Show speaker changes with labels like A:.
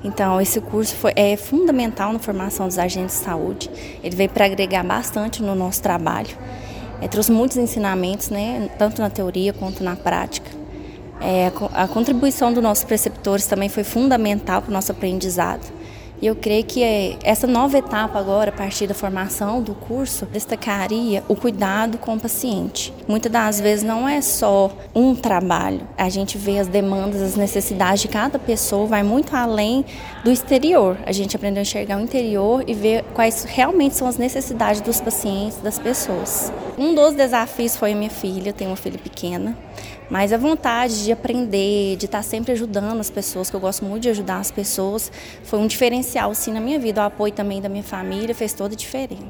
A: Então, esse curso é fundamental na formação dos agentes de saúde. Ele veio para agregar bastante no nosso trabalho. Trouxe muitos ensinamentos, né, tanto na teoria quanto na prática. A contribuição dos nossos preceptores também foi fundamental para o nosso aprendizado. E eu creio que essa nova etapa agora, a partir da formação do curso, destacaria o cuidado com o paciente. Muitas das vezes não é só um trabalho, a gente vê as demandas, as necessidades de cada pessoa, vai muito além do exterior. A gente aprendeu a enxergar o interior e ver quais realmente são as necessidades dos pacientes, das pessoas. Um dos desafios foi a minha filha, eu tenho uma filha pequena, mas a vontade de aprender, de estar sempre ajudando as pessoas, que eu gosto muito de ajudar as pessoas, foi um diferencial sim na minha vida. O apoio também da minha família fez toda a diferença.